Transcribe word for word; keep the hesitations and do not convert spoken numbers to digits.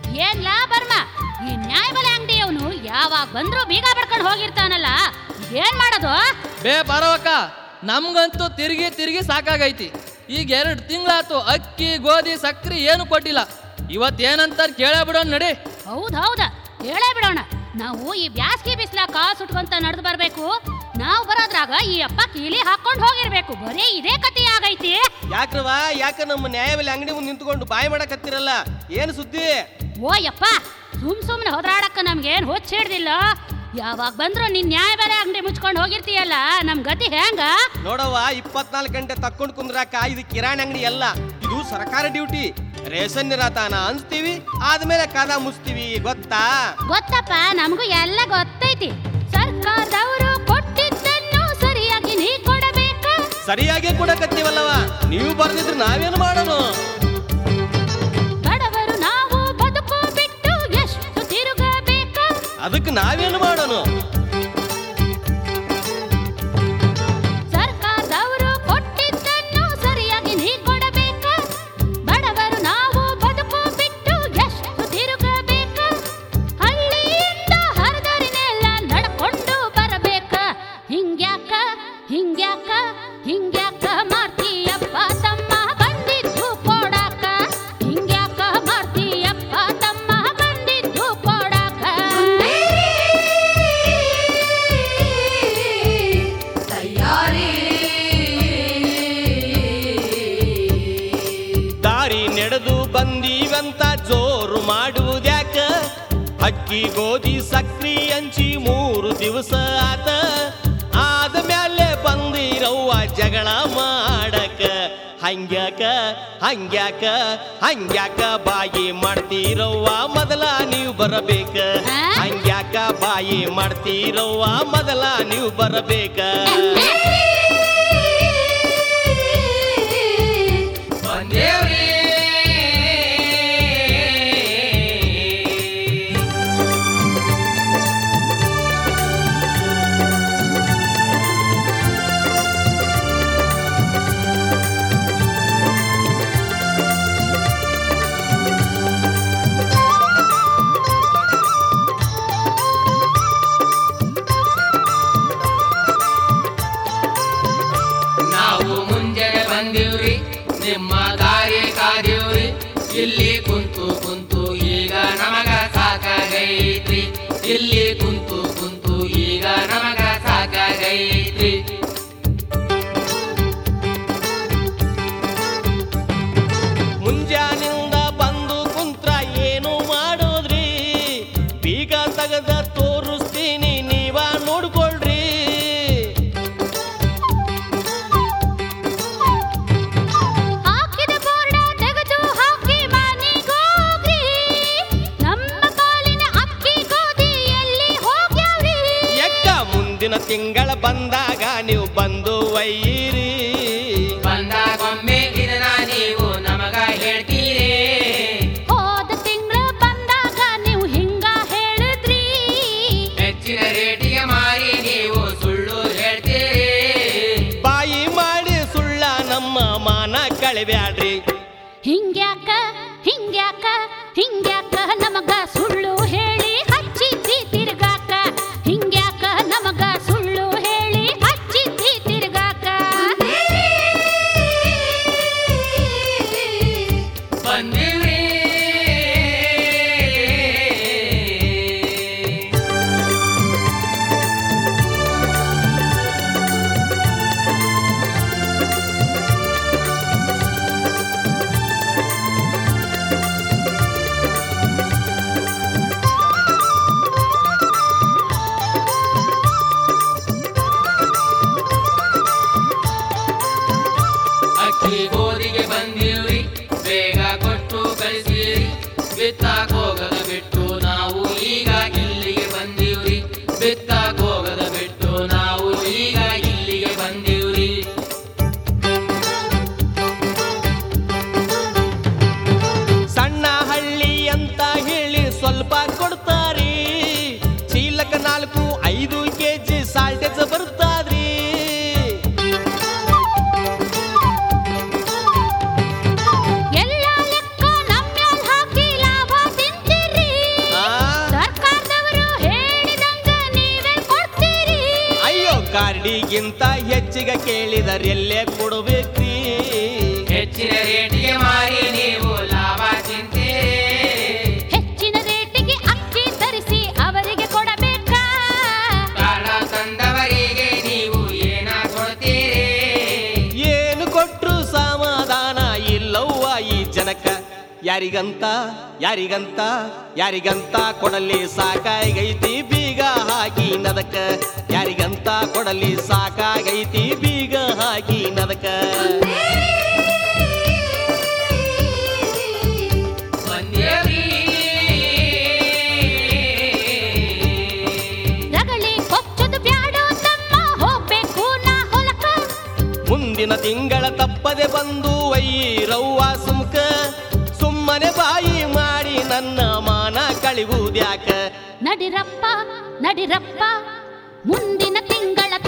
ಏನ್ಲಾ Burma, ಈ ನ್ಯಾಯಬೆಲೆ ಅಂಗಡಿಯವನು ಯಾವಾಗ ಬಂದ್ರು ಬೀಗ ಬಡ್ಕೊಂಡು ಹೋಗಿರ್ತಾನಲ್ಲ, ಏನ್ ಮಾಡೋದು? ಬೇ ಬರವಕ್ಕ, ನಮ್ಗಂತೂ ತಿರುಗಿ ತಿರುಗಿ ಸಾಕಾಗೈತಿ. ಈಗ ಎರಡು ತಿಂಗಳಾತು ಅಕ್ಕಿ ಗೋಧಿ ಸಕ್ರಿ ಏನು ಕೊಟ್ಟಿಲ್ಲ. ಇವತ್ತೇನಂತಾರ ಕೇಳೇ ಬಿಡೋಣ ನಡಿ. ಹೌದೌದ, ಹೇಳೇ ಬಿಡೋಣ. ನಾವು ಈ ಬ್ಯಾಸ್ಗಿ ಬಿಸ್ಲ ಕಾಲ್ ಸುಟ್ಕೊಂತ ನಡೆದು ಬರ್ಬೇಕು. ನಾವು ಬರೋದ್ರಾಗ ಈ ಅಪ್ಪ ಕೀಲಿ ಹಾಕೊಂಡು ಹೋಗಿರ್ಬೇಕು. ಬರೀ ಇದೇ ಕತಿ ಆಗೈತಿ. ಯಾಕ್ರವಾ, ಯಾಕ ನಮ್ಮ ನ್ಯಾಯಬೆಲೆ ಅಂಗಡಿ ಮುಂದೆ ನಿಂತ್ಕೊಂಡು ಬಾಯಿ ಮಾಡಕತ್ತಿರಲ್ಲ? ಏನು ಸುದ್ದಿ? ಓ ಯಪ್ಪ, ಸುಮ್ ಸುಮ್ನೆ ಹೋದ್ರಾಡಕ್ಕ ನಮ್ಗೇನ್ ಹೊಚ್ಚ ಹಿಡ್ದಿಲ್ಲ. ಯಾವಾಗ ಬಂದ್ರು ನಿನ್ ನ್ಯಾಯಬೆಲೆ ಅಂಗಡಿ ಮುಚ್ಕೊಂಡು ಹೋಗಿರ್ತೀಯಲ್ಲ, ನಮ್ ಗತಿ ಹೆಂಗ? ನೋಡವ್ವ, ಇಪ್ಪತ್ನಾಲ್ಕು ಗಂಟೆ ತಕ್ಕೊಂಡು ಕುಂದ್ರಾಕ ಇದು ಕಿರಾಣಿ ಅಂಗಡಿ ಅಲ್ಲ, ಇದು ಸರ್ಕಾರ ಡ್ಯೂಟಿ. ರೇಷನ್ ನಿರಾತಾನ ಅನ್ಸ್ತೀವಿ, ಆದ್ಮೇಲೆ ಕದ ಮುಚ್ತೀವಿ. ಗೊತ್ತಾ? ಗೊತ್ತಪ್ಪ, ನಮಗೂ ಎಲ್ಲ ಗೊತ್ತೈತಿ. ಸರ್ಕಾರದವರು ಕೊಟ್ಟಿದ್ದನ್ನು ಸರಿಯಾಗಿ ನೀ ಕೊಡಬೇಕ. ಸರಿಯಾಗಿ ಕೊಡಕತ್ತೀವಲ್ಲವ, ನೀವು ಬರ್ದಿದ್ರೆ ನಾವೇನು ಮಾಡೋಣ? ಬಡವರು ನಾವು ಬದುಕು ಬಿಟ್ಟು ಎಷ್ಟು ತಿರುಗಬೇಕ. ಅದಕ್ಕೆ ನಾವೇನು ಮಾಡೋಣ? ಸರ್ಕಾರದವರು ಕೊಟ್ಟಿದ್ದನ್ನು ಸರಿಯಾಗಿ ನೀ ಕೊಡಬೇಕ. ಬಡವರು ನಾವು ಬದುಕು ಬಿಟ್ಟು ಎಷ್ಟು ತಿರುಗಬೇಕ. ಹಳ್ಳಿಯಿಂದ ಹರದರಿನೆಲ್ಲ ನಡ್ಕೊಂಡು ಬರಬೇಕ. ಹಿಂಗ್ಯಾಕ ಹಿಂಗ್ಯಾಕ ಹಿಂಗ್ಯಾಕ ಮಾಡ್ತೀಯಪ್ಪ ತಮ್ಮ ಬಂದಿದ್ದು ಕೊಡಾಕ. ಹಿಂಗ್ಯಾಕ ಮಾಡ್ತೀಯಪ್ಪ ತಮ್ಮ ಬಂದಿದ್ದು ಕೊಡಾಕ. ದಾರಿ ನಡೆದು ಬಂದೀವಂತ ಜೋರು ಮಾಡುವುದ್ಯಾಕ? ಅಕ್ಕಿ ಗೋಧಿ ಸಕ್ರಿ ಹಂಚಿ ಮೂರು ದಿವಸ ಆತ, ಆದ ಮ್ಯಾಲೆ ಬಂದಿರವ್ವ ಜಗಳ ಮಾಡಕ. ಹಂಗ್ಯಾಕ ಹಂಗ್ಯಾಕ ಹಂಗ್ಯಾಕ ಬಾಯಿ ಮಾಡ್ತೀರವ್ವ, ಮೊದಲ ನೀವು ಬರಬೇಕ. ಹಂಗ್ಯಾಕ ಬಾಯಿ ಮಾಡ್ತೀರವ್ವ, ಮೊದಲ ನೀವು ಬರಬೇಕ. ನಾವು ಮುಂಜಾನೆ ಬಂದಿವ್ರಿ, ನಿಮ್ಮ ದಾರಿ ಕಾದಿವ್ರಿ. ಇಲ್ಲಿ ಕುಂತು ಕುಂತು ಈಗ ನಮಗ ಸಾಕಾಗೈತ್ರಿ. ಇಲ್ಲಿ ಕುಂತು ಕುಂತು ಈಗ ನಮಗ ಸಾಕಾಗೈತ್ರಿ. ಮುಂಜಾನಿಂದ ಬಂದು ಕುಂತ್ರ ಏನು ಮಾಡೋದ್ರಿ? ಬೀಗ ತೆಗೆದ ತೋರಿಸ್ತೀನಿ, ನೀವ ನೋಡ್ಕೊಳ್ರಿ. ಹಾಕಿದ ಬೋರ್ಡ ತೆಗೆದು ಹಾಕಿ ಮನೆಗೋಗ್ರಿ. ನಮ್ಮ ಪಾಲಿನ ಅಕ್ಕಿ ಗೋಧಿ ಎಲ್ಲಿ ಹೋಗ್ಯಾವ್ರಿ? ಎಕ್ಕ ಮುಂದಿನ ತಿಂಗಳ ಬಂದಾಗ ನೀವು ಬಂದು ಒಯ್ಯಿರಿ. ಬಂದಾಗೊಮ್ಮೆ ಇದನ್ನ ನೀವು ನಮಗ ಹೇಳ್ತೀರಿ. ಹೋದ ತಿಂಗಳು ಬಂದಾಗ ನೀವು ಹಿಂಗ ಹೇಳಿದ್ರಿ. ಹೆಚ್ಚಿನ ರೇಟಿಗೆ ಮಾರಿ ನೀವು ಸುಳ್ಳು ಹೇಳ್ತೀರಿ. ಬಾಯಿ ಮಾಡಿ ಸುಳ್ಳ ನಮ್ಮ ಮಾನ ಕಳಿಬ್ಯಾಡ್ರಿ. ಹಿಂಗ್ಯಾಕ ಹಿಂಗ್ಯಾಕ ಹಿಂಗ್ಯಾಕ ನಮಗ ಸುಳ್ಳು ಹೇಳಿ ಹಚ್ಚಿದ್ದಿ ತಿರ್ಗಾಕ. ಹಿಂಗ್ಯಾಕ ನಮಗ ಸುಳ್ಳು ಹೇಳಿ ಹಚ್ಚಿದ್ದಿ ತಿರ್ಗಾಕ. ಬಂದಿವ್ರಿ. ಅಕ್ಕಿ ಗೋಧಿಗೆ ಬಂದಿವ್ರಿ, ಬೇಗ ಕೊಟ್ಟು ಕಳಿಸಿರಿ. ಬಿತ್ತಾಕ್ ಹೋಗದ ಬಿಟ್ಟು ನಾವು ಈಗ ಇಲ್ಲಿಗೆ ಬಂದಿವ್ರಿ. ಬಿತ್ತಾಕ್ ಹೋಗದ ಬಿಟ್ಟು ನಾವು ಈಗ ಇಲ್ಲಿಗೆ ಬಂದಿವ್ರಿ. ಸಣ್ಣ ಹಳ್ಳಿ ಅಂತ ಹೇಳಿ ಸ್ವಲ್ಪ ಕೊಡ್ತಾರಿ. ಚೀಲಕ ನಾಲ್ಕು ಐದು ಕೆಜಿ ಸಾಲ್ಟೇಜ್ ಬರುತ್ತಾದ್ರಿ. ಎಲ್ಲ ಲೆಕ್ಕ ನಮ್ಮ್ಯಾಲ್ ಹಾಕಿ ಲಾಭ ತಿಂತೀರಿ. ಬಡ್ಡಿಗಿಂತ ಹೆಚ್ಚಿಗೆ ಕೇಳಿದರೆಲ್ಲೇ ಕೊಡಬೇಕ್ರಿ ಹೆಚ್ಚಿನ ರೇಟಿಗೆ ಮಾರಿ ನೀವು ಲಾಭ ತಿಂತೀರಿ ಹೆಚ್ಚಿನ ರೇಟಿಗೆ ಅಕ್ಕಿ ತರಿಸಿ ಅವರಿಗೆ ಕೊಡಬೇಕಾ ಕಾಳ ತಂದವರಿಗೆ ನೀವು ಏನ ಕೊಡ್ತೀರಿ ಏನು ಕೊಟ್ರು ಸಮಾಧಾನ ಇಲ್ಲವ್ವ ಈ ಜನಕ ಯಾರಿಗಂತ ಯಾರಿಗಂತ ಯಾರಿಗಂತ ಕೊಡಲಿ ಸಾಕಾಗೈತಿ ಬೀಗ ಹಾಕಿ ನದಕ ಯಾರಿಗಂತ ಕೊಡಲಿ ಸಾಕಾಗೈತಿ ಬೀಗ ಹಾಕಿ ನದಕ ಬಂದೇವ್ರಿ ರಗಳಿ ಕೊಚ್ಚದು ಬ್ಯಾಡೋ ತಮ್ಮ ಹೋಗ್ಬೇಕು ನಾ ಹೊಲಕ ಮುಂದಿನ ತಿಂಗಳ ತಪ್ಪದೆ ಬಂದು ವೈರವ್ವ ಸುಮ್ಕ ಸುಮ್ಮನೆ ಬಾಯಿ ಮಾಡಿ ನನ್ನ ಮಾನ ಕಳಿವುದ್ಯಾಕ ನಡಿರಪ್ಪ ನಡಿರಪ್ಪ ಮುಂದಿನ ತಿಂಗಳ